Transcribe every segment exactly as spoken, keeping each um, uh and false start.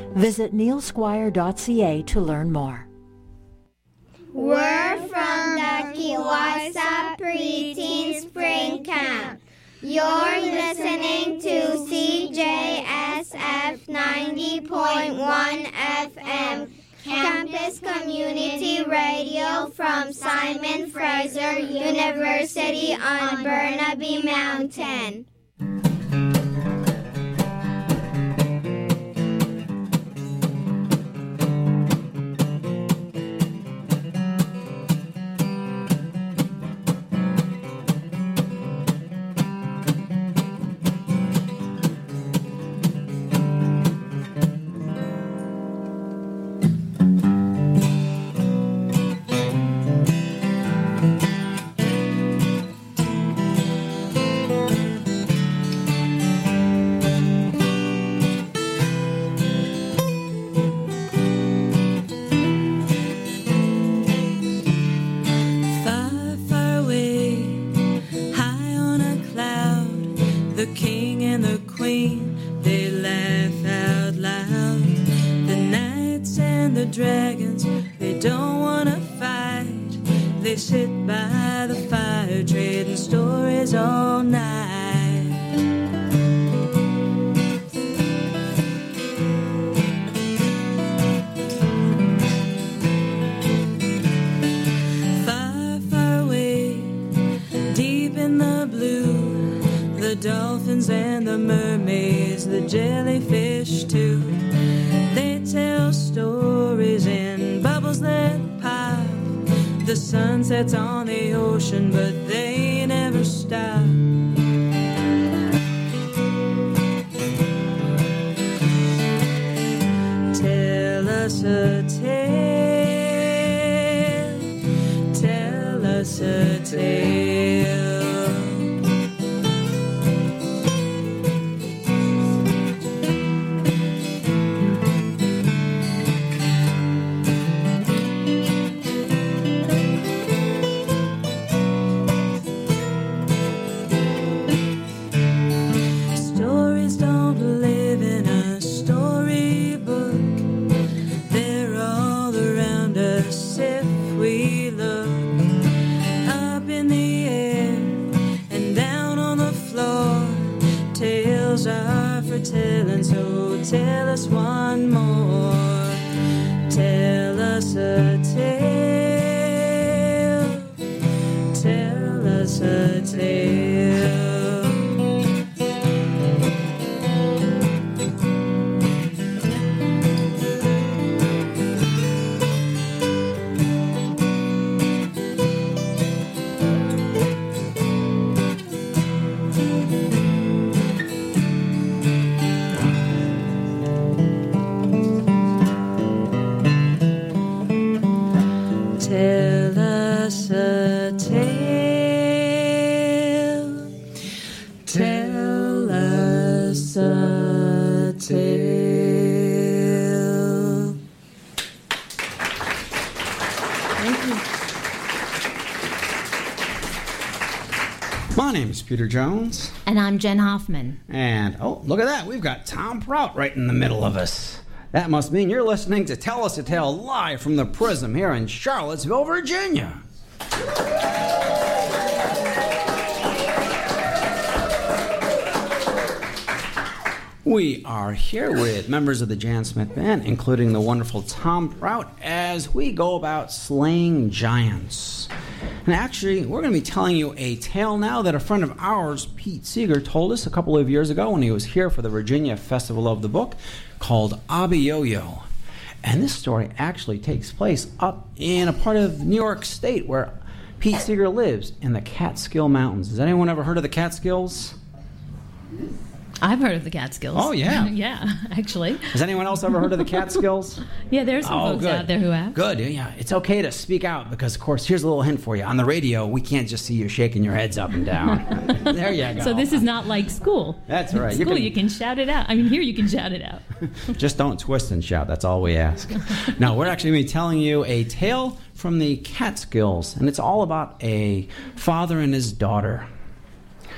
Visit neil squire dot c a to learn more. We're from the Kiwasa Preteen Spring Camp. You're listening to C J S F ninety point one F M, Campus Community Radio from Simon Fraser University on Burnaby Mountain. On the ocean, but they never stop. Tell us a tale, tell us a tale. Telling, so tell us one more. Tell us a tale. Tell us a tale. Tell us a tale. Tell us a tale. Thank you. My name is Peter Jones. And I'm Jen Hoffman. And, oh, look at that. We've got Tom Prout right in the middle of us. That must mean you're listening to Tell Us a Tale live from the Prism here in Charlottesville, Virginia. We are here with members of the Jan Smith Band, including the wonderful Tom Prout, as we go about slaying giants. And actually, we're going to be telling you a tale now that a friend of ours, Pete Seeger, told us a couple of years ago when he was here for the Virginia Festival of the Book, called Abba-Yo-Yo. And this story actually takes place up in a part of New York State where Pete Seeger lives, in the Catskill Mountains. Has anyone ever heard of the Catskills? I've heard of the Catskills. Oh, yeah. Yeah, actually. Has anyone else ever heard of the Catskills? Yeah, there's some oh, folks good. out there who have. Good, yeah. It's okay to speak out because, of course, here's a little hint for you. On the radio, we can't just see you shaking your heads up and down. There you go. So this is not like school. That's right. School, you can, you can shout it out. I mean, here you can shout it out. Just don't twist and shout. That's all we ask. No, we're actually going to be telling you a tale from the Catskills, and it's all about a father and his daughter.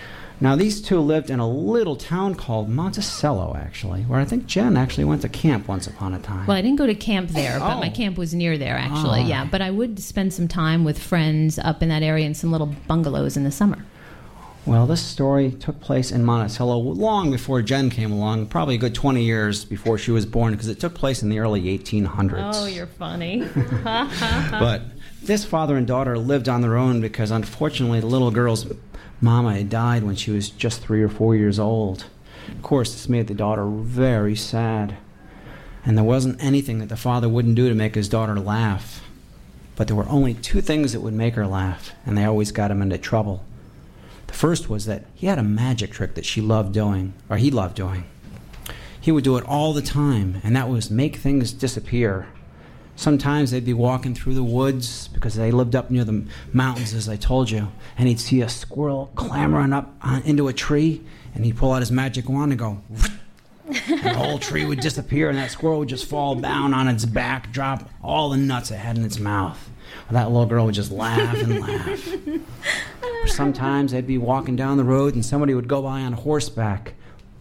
Now, these two lived in a little town called Monticello, actually, where I think Jen actually went to camp once upon a time. Well, I didn't go to camp there, but Oh. my camp was near there, actually. Oh. Yeah, but I would spend some time with friends up in that area in some little bungalows in the summer. Well, this story took place in Monticello long before Jen came along, probably a good twenty years before she was born, because it took place in the early eighteen hundreds. Oh, you're funny. But this father and daughter lived on their own because, unfortunately, the little girl's mama had died when she was just three or four years old. Of course, this made the daughter very sad. And there wasn't anything that the father wouldn't do to make his daughter laugh. But there were only two things that would make her laugh, and they always got him into trouble. The first was that he had a magic trick that she loved doing, or he loved doing. He would do it all the time, and that was make things disappear. Sometimes they'd be walking through the woods because they lived up near the mountains, as I told you, and he'd see a squirrel clambering up on, into a tree, and he'd pull out his magic wand and go, and the whole tree would disappear, and that squirrel would just fall down on its back, drop all the nuts it had in its mouth. Well, that little girl would just laugh and laugh. Or sometimes they'd be walking down the road, and somebody would go by on horseback.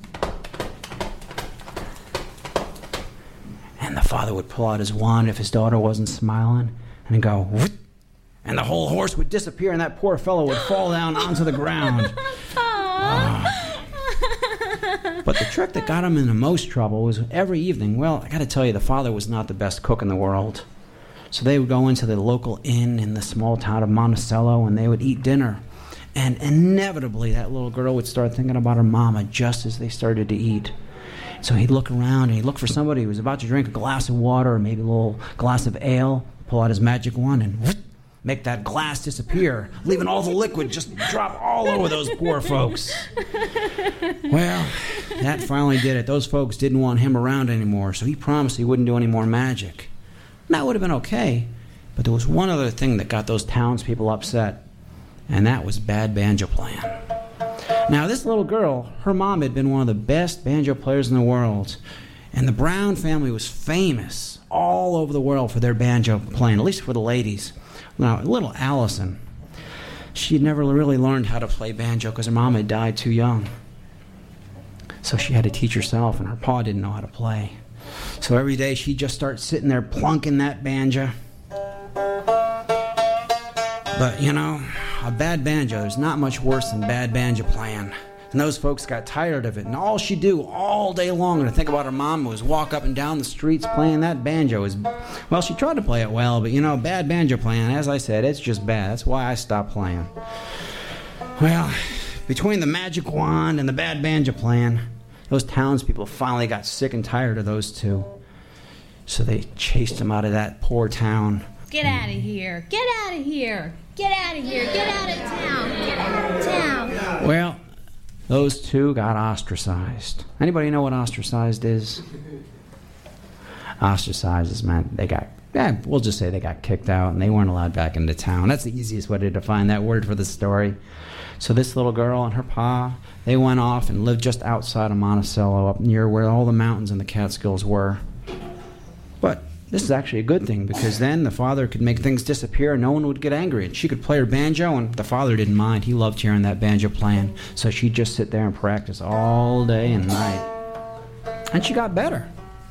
And the father would pull out his wand if his daughter wasn't smiling, and he'd go, whoop, and the whole horse would disappear, and that poor fellow would fall down onto the ground. Oh. But the trick that got him into most trouble was every evening, well, I got to tell you, the father was not the best cook in the world. So they would go into the local inn in the small town of Monticello, and they would eat dinner. And inevitably, that little girl would start thinking about her mama just as they started to eat. So he'd look around, and he'd look for somebody who was about to drink a glass of water or maybe a little glass of ale, pull out his magic wand, and whoop, make that glass disappear, leaving all the liquid just drop all over those poor folks. Well, that finally did it. Those folks didn't want him around anymore, so he promised he wouldn't do any more magic. And that would have been okay, but there was one other thing that got those townspeople upset, and that was bad banjo playing. Now, this little girl, her mom had been one of the best banjo players in the world, and the Brown family was famous all over the world for their banjo playing, at least for the ladies. Now, little Allison, she had never really learned how to play banjo because her mom had died too young. So she had to teach herself, and her pa didn't know how to play. So every day she'd just start sitting there plunking that banjo. But, you know, a bad banjo, there's not much worse than bad banjo playing. And those folks got tired of it. And all she'd do all day long to think about her mom was walk up and down the streets playing that banjo. Is, well, she tried to play it well, but, you know, bad banjo playing, as I said, it's just bad. That's why I stopped playing. Well, between the magic wand and the bad banjo playing, those townspeople finally got sick and tired of those two. So they chased them out of that poor town. Get out of here. Get out of here. Get out of here. Get out of town. Get out of town. Well, those two got ostracized. Anybody know what ostracized is? Ostracized is meant they got, yeah, we'll just say they got kicked out and they weren't allowed back into town. That's the easiest way to define that word for the story. So this little girl and her pa, they went off and lived just outside of Monticello, up near where all the mountains and the Catskills were. But this is actually a good thing, because then the father could make things disappear and no one would get angry. And she could play her banjo, and the father didn't mind. He loved hearing that banjo playing. So she'd just sit there and practice all day and night. And she got better.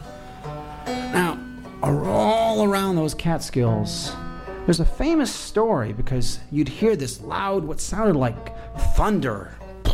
Now, all around those Catskills, there's a famous story, because you'd hear this loud, what sounded like thunder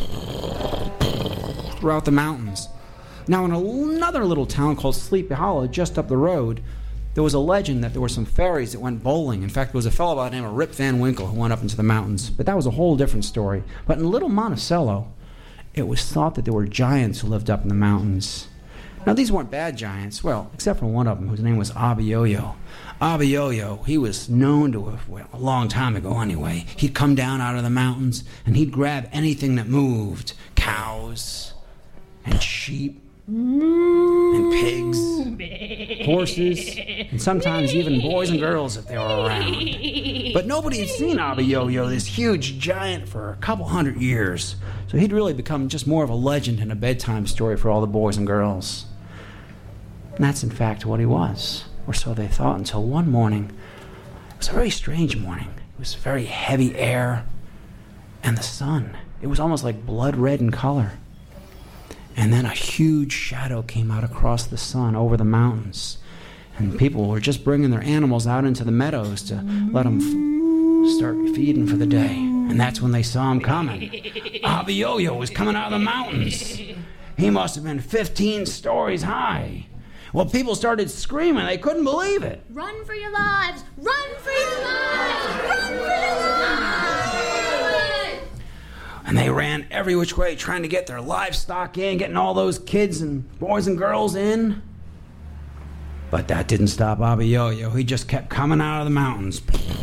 throughout the mountains. Now, in another little town called Sleepy Hollow, just up the road, there was a legend that there were some fairies that went bowling. In fact, there was a fellow by the name of Rip Van Winkle who went up into the mountains. But that was a whole different story. But in Little Monticello, it was thought that there were giants who lived up in the mountains. Now, these weren't bad giants, well, except for one of them, whose name was Abiyoyo. Abiyoyo, he was known to have, well, a long time ago anyway, he'd come down out of the mountains, and he'd grab anything that moved. Cows, and sheep, and pigs, horses, and sometimes even boys and girls if they were around. But nobody had seen Abiyoyo, this huge giant, for a couple hundred years. So he'd really become just more of a legend and a bedtime story for all the boys and girls. And that's in fact what he was, or so they thought, until one morning. It was a very strange morning. It was very heavy air, and the sun It was almost like blood red in color. And then a huge shadow came out across the sun over the mountains. And people were just bringing their animals out into the meadows to let them f- start feeding for the day. And that's when they saw him coming. Abba-Yo-Yo was coming out of the mountains. He must have been fifteen stories high. Well, people started screaming. They couldn't believe it. Run for your lives! Run for your lives! Run for your lives! And they ran every which way trying to get their livestock in, getting all those kids and boys and girls in. But that didn't stop Abba-Yo-Yo. He just kept coming out of the mountains.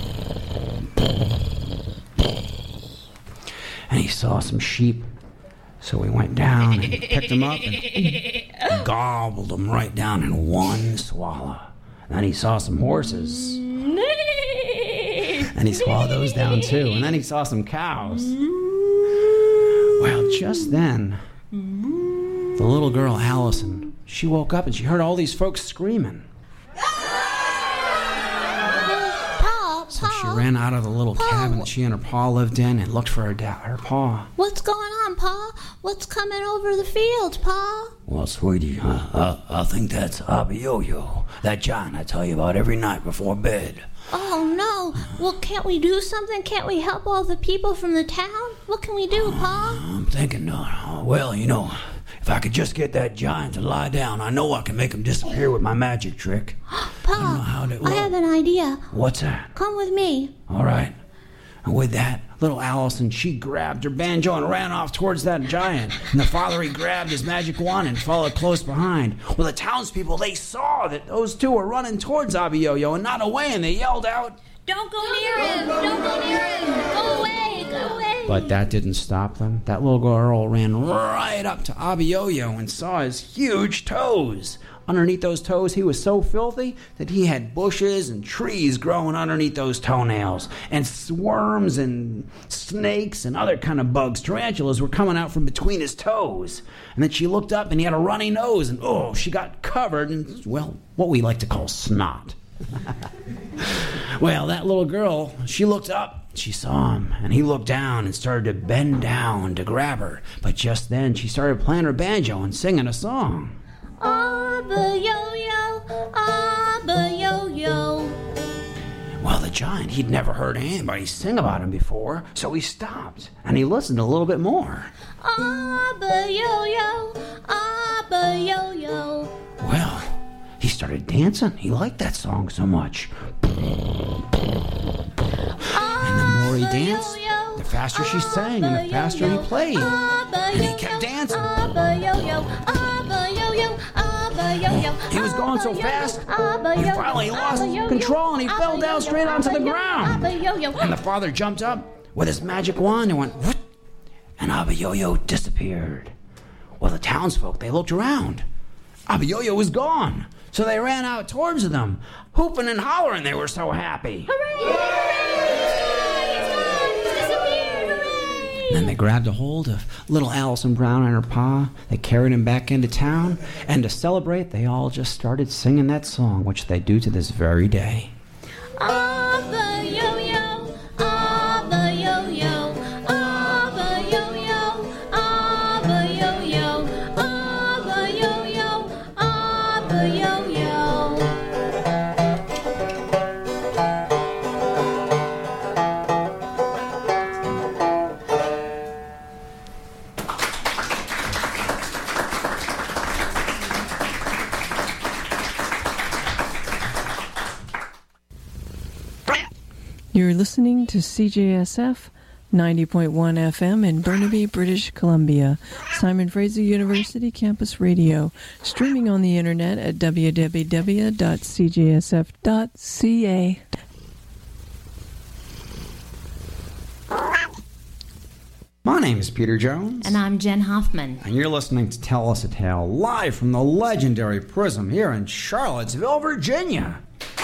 And he saw some sheep. So he went down and picked them up and gobbled them right down in one swallow. And then he saw some horses. And he swallowed those down too. And then he saw some cows. Well, just then, the little girl, Allison, she woke up and she heard all these folks screaming. So she ran out of the little cabin that she and her pa lived in and looked for her dad, her pa. What's going on, Pa? What's coming over the fields, Pa? Well, sweetie, I, I, I think that's Abba-Yo-Yo, that giant I tell you about every night before bed. Oh, no. Well, can't we do something? Can't we help all the people from the town? What can we do, Pa? I'm thinking, uh, well, you know, if I could just get that giant to lie down, I know I can make him disappear with my magic trick. Pa, I don't know how to, well, I have an idea. What's that? Come with me. All right. And with that, little Allison, she grabbed her banjo and ran off towards that giant. And the father, he grabbed his magic wand and followed close behind. Well, the townspeople, they saw that those two were running towards Abba-Yo-Yo and not away, and they yelled out, Don't go near him! Don't go near him! Go away! Go away! But that didn't stop them. That little girl ran right up to Abba-Yo-Yo and saw his huge toes. Underneath those toes, he was so filthy that he had bushes and trees growing underneath those toenails. And worms and snakes and other kind of bugs, tarantulas, were coming out from between his toes. And then she looked up and he had a runny nose. And oh, she got covered in, well, what we like to call snot. Well, that little girl, she looked up. She saw him, and he looked down and started to bend down to grab her. But just then, she started playing her banjo and singing a song. Abba-Yo-Yo, Abba-Yo-Yo. Well, the giant, he'd never heard anybody sing about him before, so he stopped, and he listened a little bit more. Abba-Yo-Yo, Abba-Yo-Yo. Well, he started dancing. He liked that song so much. And the more he danced, the faster she sang and the faster he played. And he kept dancing. He was going so fast, he finally lost control and he fell down straight onto the ground. And the father jumped up with his magic wand and went, whoop, and Abba-Yo-Yo disappeared. Well, the townsfolk, they looked around. Abba-Yo-Yo was gone. So they ran out towards them, hooping and hollering. They were so happy. Then they grabbed a hold of little Allison Brown and her pa. They carried him back into town. And to celebrate, they all just started singing that song, which they do to this very day. Abba-Yo-Yo, Abba-Yo-Yo, Abba-Yo-Yo, Abba-Yo-Yo, Abba-Yo-Yo, Abba-Yo-Yo. You're listening to C J S F ninety point one F M in Burnaby, British Columbia, Simon Fraser University Campus Radio, streaming on the internet at w w w dot c j s f dot c a. My name is Peter Jones. And I'm Jen Hoffman. And you're listening to Tell Us a Tale, live from the legendary Prism here in Charlottesville, Virginia.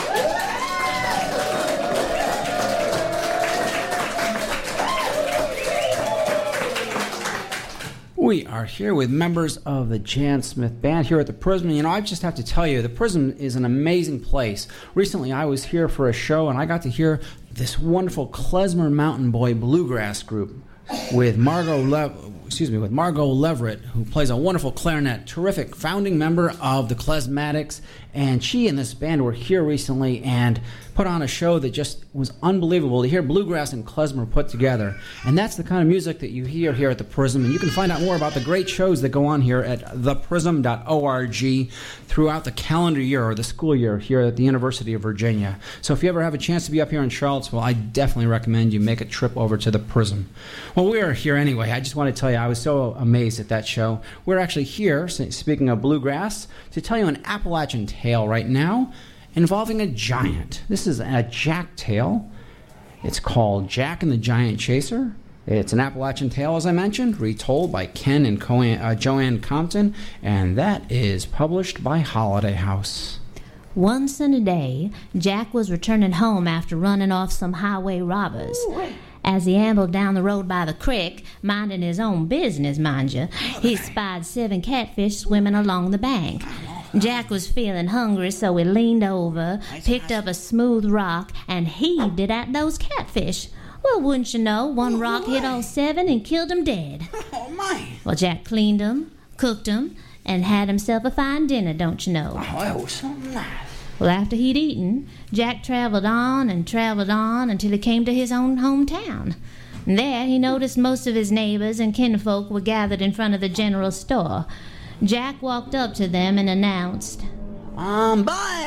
We are here with members of the Jan Smith Band here at the Prism. You know, I just have to tell you, the Prism is an amazing place. Recently, I was here for a show, and I got to hear this wonderful Klezmer Mountain Boy bluegrass group with Margot Le- excuse me, with Margot Leverett, who plays a wonderful clarinet, terrific founding member of the Klezmatics, and she and this band were here recently and put on a show that just was unbelievable to hear bluegrass and klezmer put together. And that's the kind of music that you hear here at the Prism, and you can find out more about the great shows that go on here at the prism dot org throughout the calendar year or the school year here at the University of Virginia. So if you ever have a chance to be up here in Charlottesville, I definitely recommend you make a trip over to the Prism. Well, we are here anyway. I just want to tell you, I was so amazed at that show. We're actually here, speaking of bluegrass, to tell you an Appalachian tale right now involving a giant. This is a Jack tale. It's called Jack and the Giant Chaser. It's an Appalachian tale, as I mentioned, retold by Ken and Co- uh, Joanne Compton, and that is published by Holiday House. Once in a day, Jack was returning home after running off some highway robbers. Ooh, As he ambled down the road by the creek, minding his own business, mind you, he spied seven catfish swimming along the bank. Jack was feeling hungry, so he leaned over, picked up a smooth rock, and heaved it at those catfish. Well, wouldn't you know, one rock hit all seven and killed them dead. Oh, my. Well, Jack cleaned them, cooked them, and had himself a fine dinner, don't you know. Oh, that was so nice. Well, after he'd eaten, Jack traveled on and traveled on until he came to his own hometown. And there he noticed most of his neighbors and kinfolk were gathered in front of the general store. Jack walked up to them and announced, I'm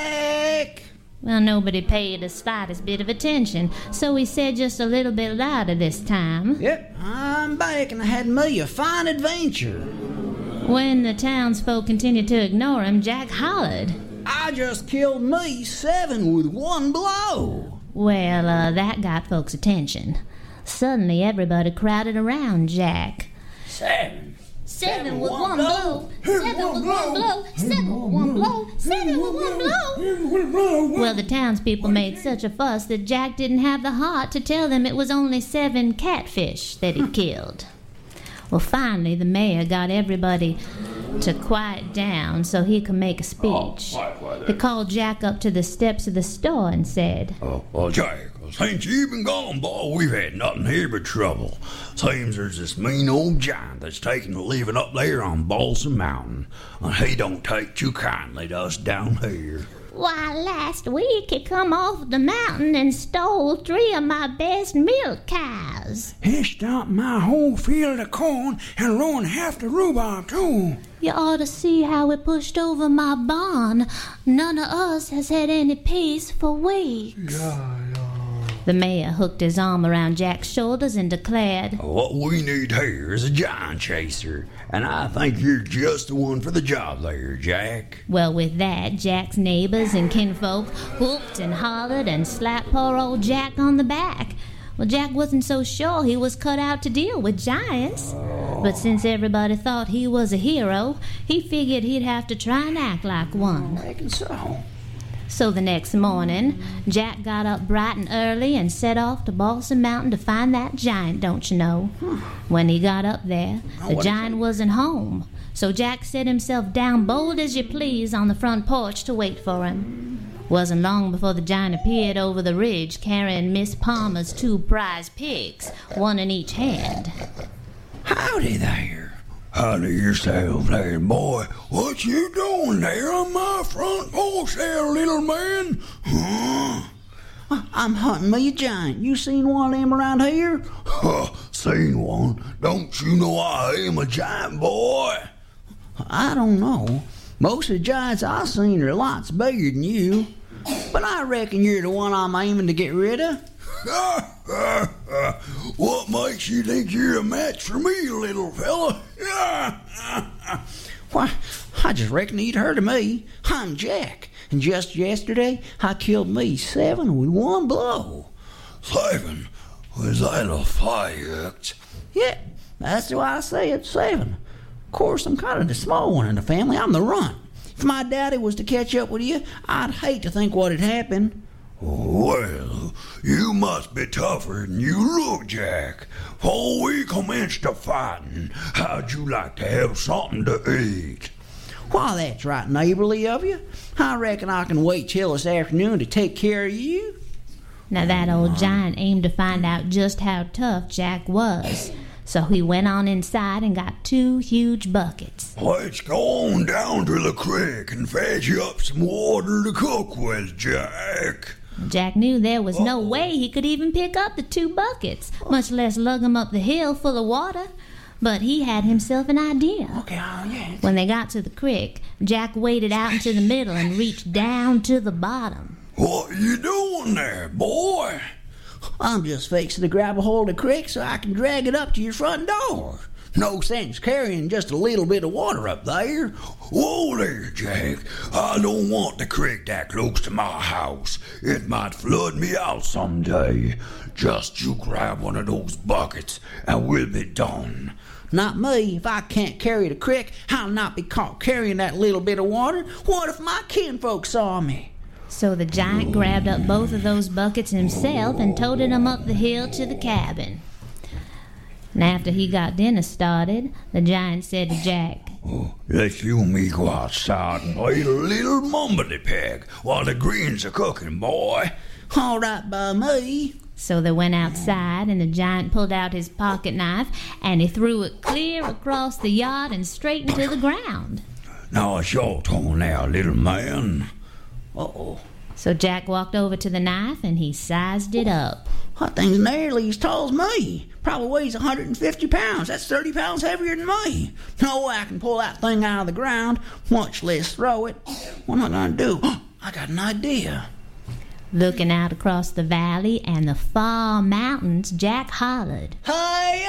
back! Well, nobody paid the slightest bit of attention, so he said just a little bit louder this time. Yep, I'm back and I had me a fine adventure. When the townsfolk continued to ignore him, Jack hollered, I just killed me seven with one blow. Well, uh, that got folks' attention. Suddenly, everybody crowded around Jack. Seven? Seven with one blow. Seven with one blow. Seven with one blow. Seven with one blow. Well, the townspeople made such a fuss that Jack didn't have the heart to tell them it was only seven catfish that he killed. Well, finally, the mayor got everybody to quiet down so he could make a speech. He called Jack up to the steps of the store and said, Oh, well, Jack, since you've been gone, boy, we've had nothing here but trouble. Seems there's this mean old giant that's taking a living up there on Balsam Mountain, and he don't take too kindly to us down here. Why, last week he come off the mountain and stole three of my best milk cows. He stomped my whole field of corn and ruined half the rhubarb, too. You ought to see how he pushed over my barn. None of us has had any peace for weeks. Yeah, yeah. The mayor hooked his arm around Jack's shoulders and declared, What we need here is a giant chaser, and I think you're just the one for the job there, Jack. Well, with that, Jack's neighbors and kinfolk whooped and hollered and slapped poor old Jack on the back. Well, Jack wasn't so sure he was cut out to deal with giants. But since everybody thought he was a hero, he figured he'd have to try and act like one. I reckon so. So the next morning, Jack got up bright and early and set off to Balsam Mountain to find that giant, don't you know. When he got up there, the giant wasn't home. So Jack set himself down bold as you please on the front porch to wait for him. Wasn't long before the giant appeared over the ridge carrying Miss Palmer's two prize pigs, one in each hand. Howdy there. Howdy yourself there, boy. What you doing there on my front porch there, little man? Huh? I'm hunting me a giant. You seen one of them around here? Huh, seen one. Don't you know I am a giant, boy? I don't know. Most of the giants I've seen are lots bigger than you. But I reckon you're the one I'm aiming to get rid of. What makes you think you're a match for me, little fella? Why, I just reckon you'd heard of me. I'm Jack, and just yesterday I killed me seven with one blow. Seven? Was that a fact? Yeah, that's why I say it's seven. Of course, I'm kind of the small one in the family. I'm the runt. If my daddy was to catch up with you, I'd hate to think what had happened. Well, you must be tougher than you look, Jack. Before we commence the fighting, how'd you like to have something to eat? Why, that's right neighborly of you. I reckon I can wait till this afternoon to take care of you. Now that old giant aimed to find out just how tough Jack was. So he went on inside and got two huge buckets. Let's go on down to the creek and fetch you up some water to cook with, Jack. Jack knew there was no way he could even pick up the two buckets, much less lug 'em up the hill full of water. But he had himself an idea. Okay, uh, yeah. When they got to the creek, Jack waded out into the middle and reached down to the bottom. What you doing there, boy? I'm just fixing to grab a hold of the creek so I can drag it up to your front door. No sense carrying just a little bit of water up there. Whoa there, Jack. I don't want the creek that close to my house. It might flood me out someday. Just you grab one of those buckets and we'll be done. Not me. If I can't carry the creek, I'll not be caught carrying that little bit of water. What if my kinfolk saw me? So the giant grabbed up both of those buckets himself and toted them up the hill to the cabin. And after he got dinner started, the giant said to Jack, Oh, let you and me go outside and play a little mumbly peg while the greens are cooking, boy. All right by me. So they went outside, and the giant pulled out his pocket knife, and he threw it clear across the yard and straight into the ground. Now it's your turn now, little man. Uh-oh. So Jack walked over to the knife, and he sized it up. That thing's nearly as tall as me. Probably weighs one hundred fifty pounds. That's thirty pounds heavier than me. No way I can pull that thing out of the ground, much less throw it. What am I going to do? I got an idea. Looking out across the valley and the far mountains, Jack hollered, Hey,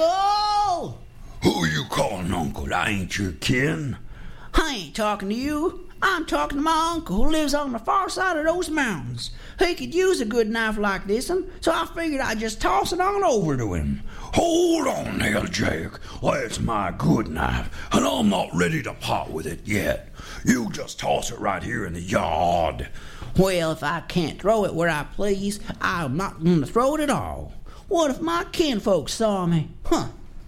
Uncle! Who you calling Uncle? I ain't your kin. I ain't talking to you. I'm talking to my uncle who lives on the far side of those mountains. He could use a good knife like this one, so I figured I'd just toss it on over to him. Hold on there, Jack. That's my good knife, and I'm not ready to part with it yet. You just toss it right here in the yard. Well, if I can't throw it where I please, I'm not going to throw it at all. What if my kinfolk saw me? Huh.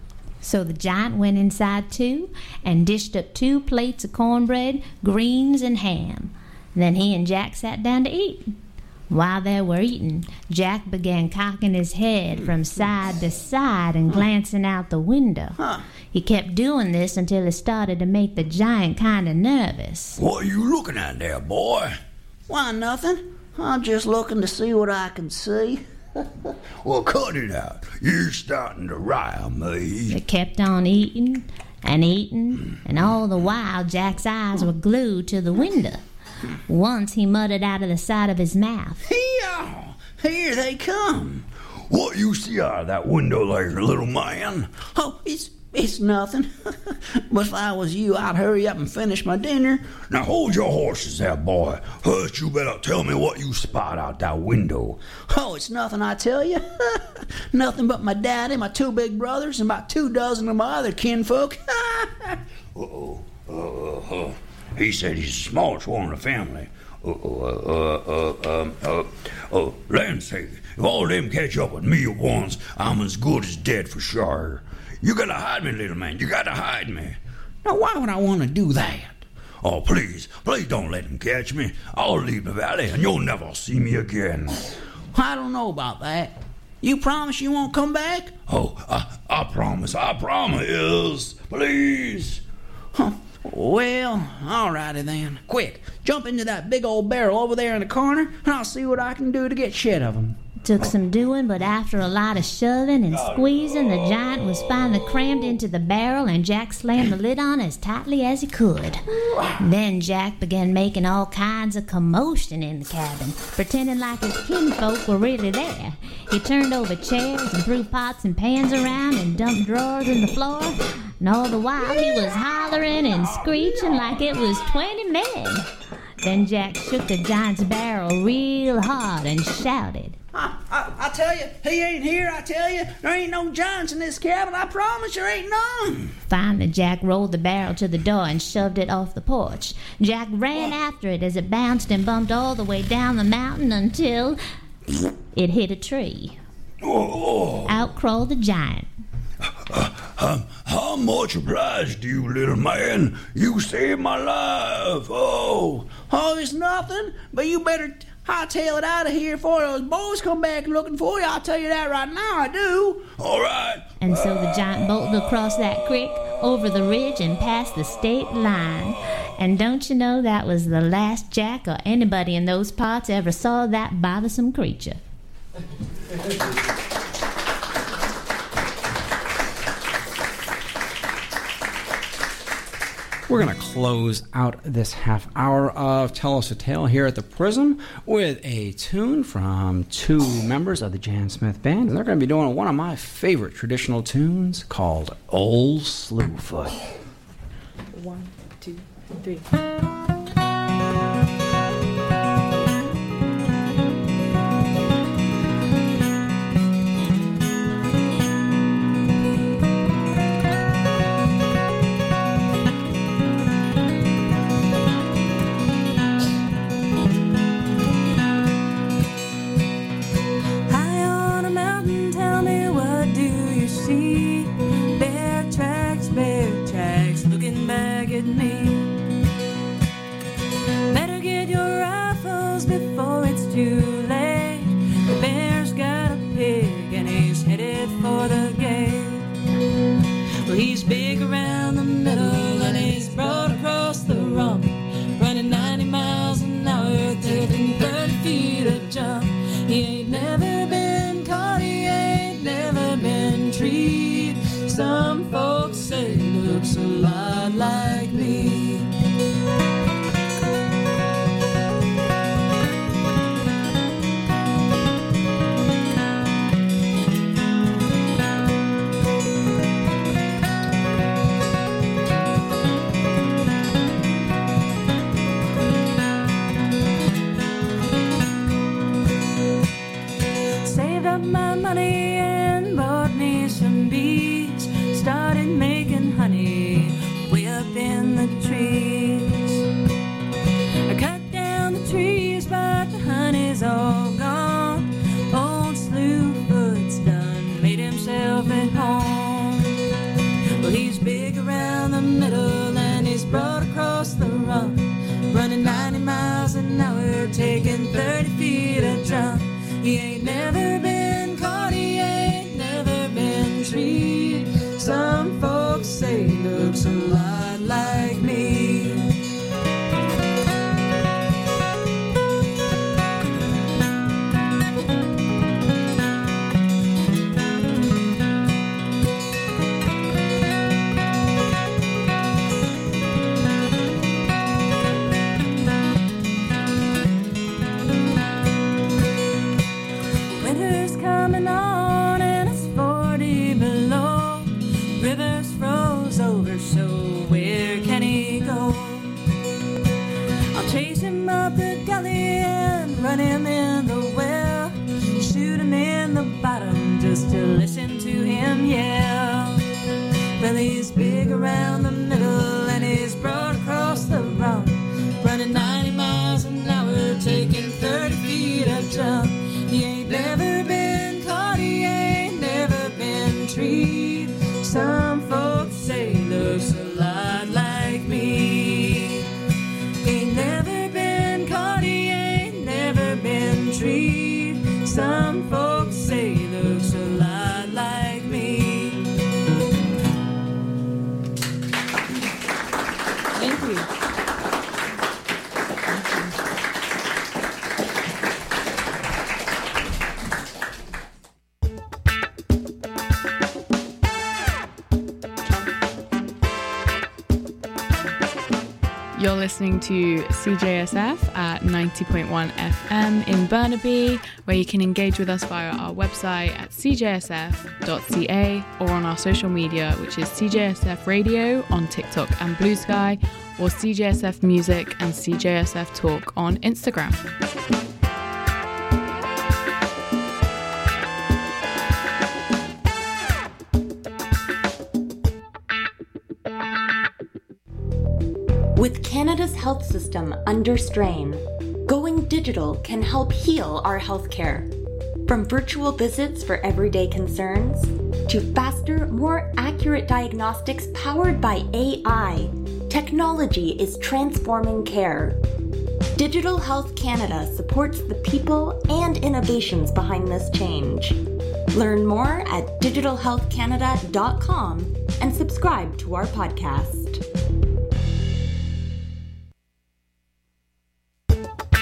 So the giant went inside too and dished up two plates of cornbread, greens, and ham. Then he and Jack sat down to eat. While they were eating, Jack began cocking his head from side to side and glancing out the window. Huh. He kept doing this until it started to make the giant kind of nervous. What are you looking at there, boy? Why, nothing. I'm just looking to see what I can see. Well, cut it out. You're starting to rile me. They kept on eating and eating, and all the while Jack's eyes were glued to the window. Once he muttered out of the side of his mouth, Hee-yaw! Here they come. What you see out of that window there, little man? Oh, it's it's nothing. But if I was you, I'd hurry up and finish my dinner. Now hold your horses there, boy. First, you better tell me what you spot out that window. Oh, it's nothing, I tell you. Nothing but my daddy, my two big brothers, and about two dozen of my other kinfolk. Uh-oh. Uh, uh, he said he's the smallest one in the family. Uh-oh. Uh, uh, uh, um, uh, uh, land's sake, if all of them catch up with me at once, I'm as good as dead for sure. You gotta hide me, little man. You gotta hide me. Now, why would I want to do that? Oh, please, please don't let him catch me. I'll leave the valley and you'll never see me again. I don't know about that. You promise you won't come back? Oh, I, I promise, I promise. Please. Huh. Well, all righty then. Quick, jump into that big old barrel over there in the corner, and I'll see what I can do to get shed of them. Took some doing, but after a lot of shoving and squeezing, the giant was finally crammed into the barrel, and Jack slammed the lid on as tightly as he could. Then Jack began making all kinds of commotion in the cabin, pretending like his kinfolk were really there. He turned over chairs and threw pots and pans around and dumped drawers in the floor, and all the while he was hollering and screeching like it was twenty men. Then Jack shook the giant's barrel real hard and shouted, I, I, I tell you, he ain't here, I tell you. There ain't no giants in this cabin, I promise there ain't none. Finally, Jack rolled the barrel to the door and shoved it off the porch. Jack ran after it as it bounced and bumped all the way down the mountain until it hit a tree. Oh. Out crawled the giant. Uh, um, how much obliged to you, little man? You saved my life. Oh, oh, it's nothing, but you better... T- hightail it out of here before those boys come back looking for you. I'll tell you that right now, I do. All right. And so the giant bolted across that creek, over the ridge, and past the state line. And don't you know that was the last Jack or anybody in those parts ever saw that bothersome creature. We're going to close out this half hour of Tell Us a Tale here at the Prism with a tune from two members of the Jan Smith Band. And they're going to be doing one of my favorite traditional tunes called Old Slewfoot. One, two, three. You're listening to C J S F at ninety point one F M in Burnaby, where you can engage with us via our website at c j s f dot c a or on our social media, which is C J S F Radio on TikTok and Blue Sky, or C J S F Music and C J S F Talk on Instagram. With Canada's health system under strain, going digital can help heal our healthcare. From virtual visits for everyday concerns to faster, more accurate diagnostics powered by A I, technology is transforming care. Digital Health Canada supports the people and innovations behind this change. Learn more at digital health canada dot com and subscribe to our podcast.